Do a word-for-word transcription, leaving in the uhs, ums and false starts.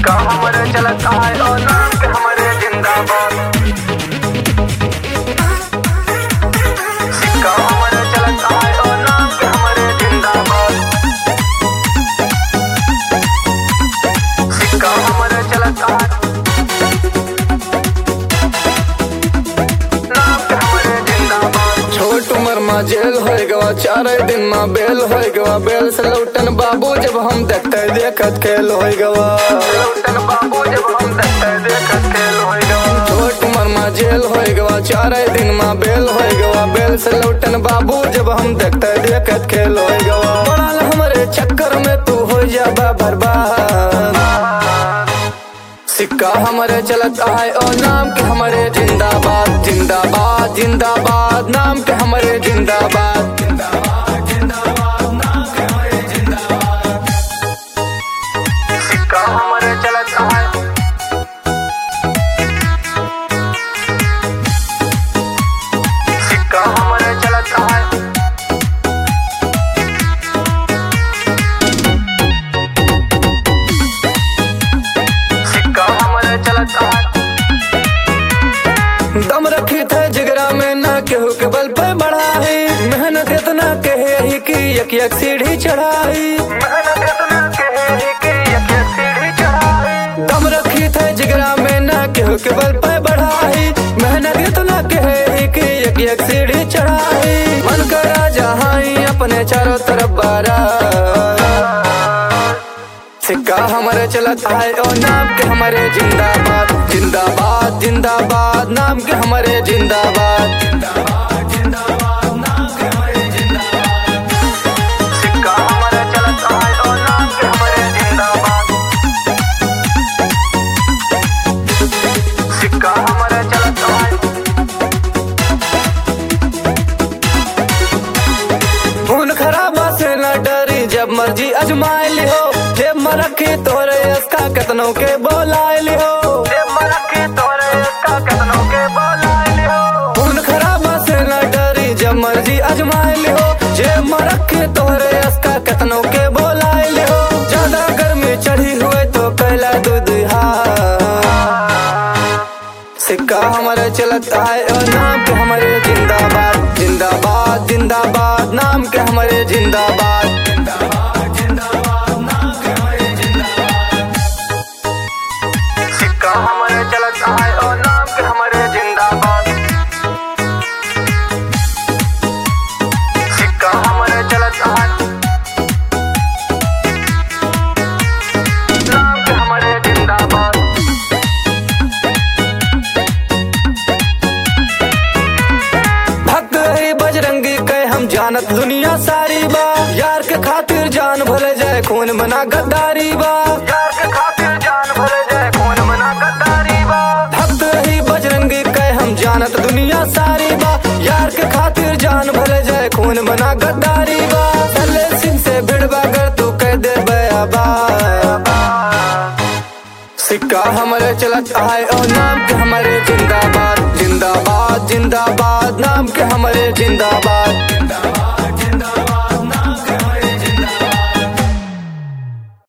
सिक्का हमरे चलत आए और नाम के हमरे जिंदाबाद। सिक्का हमरे चलत आए और नाम के हमरे जिंदाबाद। सिक्का हमरे चलत आए नाम के हमरे जिंदाबाद। छोट उम्र में जेल हो गवा, चार दिन में बेल हो गवा। बेल से लौटन बाबू जब हम देखते देखत खेल हो गवा। लौटन बाबू जब हम देखते देखत खेल हो गवा। छोट उम्र में जेल हो गवा, चार दिन में बेल हो गवा। बेल से लौटन बाबू जब हम देखते देखत खेल हो गवा। पड़ल हमरे चक्कर में तू हो जाबा बर्बाद। सिक्का हमरे चलत आए और नाम के हमरे जिंदाबाद। जिंदाबाद जिंदाबाद नाम के हमरे जिंदाबाद। जिंदाबाद जिंदाबाद नाम के हमरे जिंदाबाद। सिक्का हमरे चलत आए सिक्का हमरे चलत आए सिक्का हमरे चलत आए। दम रखी थे जिगरा में ना केहू के बल पे बढ़ाई। मेहनत इतना कहे ही कि एक एक सीढ़ी चढ़ाई। मेहनत इतना कहे ही कि एक एक सीढ़ी चढ़ाई। दम रखी थे जिगरा में ना केहू के बल पे बढ़ाई। मेहनत इतना कहे ही कि एक एक सीढ़ी चढ़ाई। मन करा जहाई अपने चारों तरफ बारा। सिक्का हमारे चलत आए और नाम के हमारे जिंदाबाद। जिंदाबाद जिंदाबाद नाम के हमारे जिंदाबाद। जिंदाबाद जिंदाबाद नाम के हमारे जिंदाबाद। सिक्का हमरे चलत आए और नाम के हमरे जिंदाबाद। सिक्का हमरे चलत आए खून खराबा से न डरी जब मर्जी अजमाए लिहो। जेब में रखी तोरे इसका कितनों के बोलाए लिहो। जेब में रखी तोरे इसका कितनों के बोलाए लिहो। खून खराबा से न डरी जब मर्जी अजमाए लिहो। जेब में रखी तोरे इसका कितनों के बोलाए लिहो। ज्यादा गर्मी चढ़ी हुए तो कैला दूध सिक्का हमारे चलत आए और नाम के हमारे जिंदाबाद। जिंदाबाद जिंदाबाद नाम के हमारे जिंदाबाद। जिंदाबाद जिंदाबाद नाम के हमारे जिंदाबाद। सिक्का हमरे चलत आए और नाम के हमरे जिंदाबाद। सिक्का हमरे चलत आए नाम के हमरे जिंदाबाद। भक्त है बजरंगी के हम जानत दुनिया सारी बा। यार के खातिर जान भले जाए खून मना गद्दारी बा। यार के खातिर जान भरे जाए खून मना गद्दारी बा। भक्त ही बजरंगी के हम जानत दुनिया सारी बा। यार के खातिर जान भले जाए खून मना गद्दारी बा। सल्ले सिंह से भिड़वा कर तू कह दे बयाबा। सिक्का हमारे चलत आए और नाम के हमारे जिंदाबाद। जिंदाबाद जिंदाबाद नाम के हमारे जिंदाबाद। जिंदाबाद